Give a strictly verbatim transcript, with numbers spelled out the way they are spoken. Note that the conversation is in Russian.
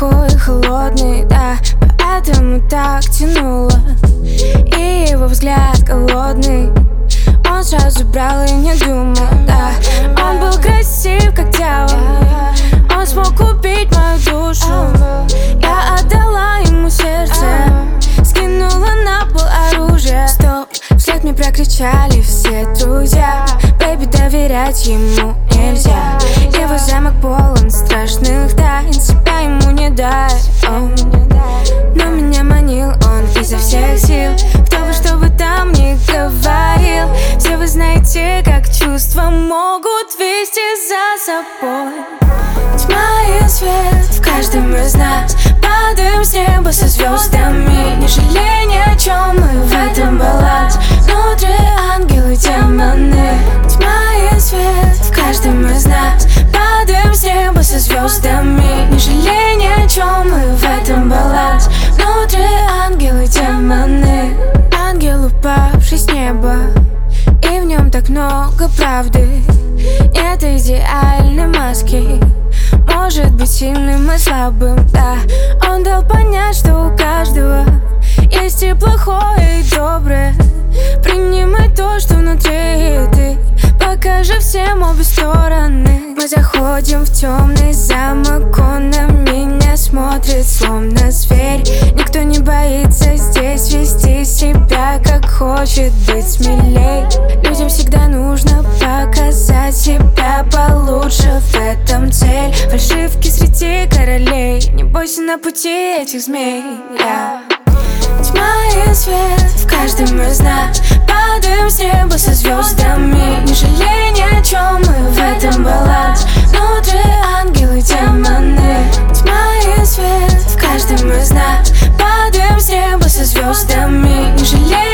такой холодный, да, поэтому так тянуло. И его взгляд голодный, он сразу брал и не думал, да. Он был красив, как дьявол, он смог убить мою душу. Я отдала ему сердце, скинула на пол оружие. Стоп, вслед мне прокричали все друзья: бэйби, доверять ему нельзя. Его замок полон страшных тайн, себя ему не дать. Но меня манил он изо всех сил, кто бы что бы там ни говорил. Все вы знаете, как чувства могут вести за собой. Тьма и свет в каждом из нас, падаем с неба со звездами. Не жалей ни о чем, мы в этом баланс. Внутри ангелы, демоны. Тьма и свет в каждом из нас, падаем с неба со звездами. Не жалей ни о чем, мы в этом баланс. Внутри ангелы, демоны. Ангел, упавший с неба, и в нем так много правды. Нет идеальной маски, может быть сильным и слабым, да. Он дал понять, что у каждого есть и плохое, и доброе. Принимай то, что внутри, и ты покажи всем обе стороны. Мы заходим в темный замок, он на меня смотрит словно зверь. Никто не боится здесь вести себя как хочет, быть смелей. Людям всегда нужно показать себя получше, в этом цель. Фальшивки среди королей, не бойся на пути этих змей, yeah. Тьма и свет в каждом из нас, падаем с неба со звездами. Не жалей ни о чем, мы в этом баланс. Внутри ангелы, демоны. Тьма и свет в каждом из нас, падаем с неба со звездами. Не жалей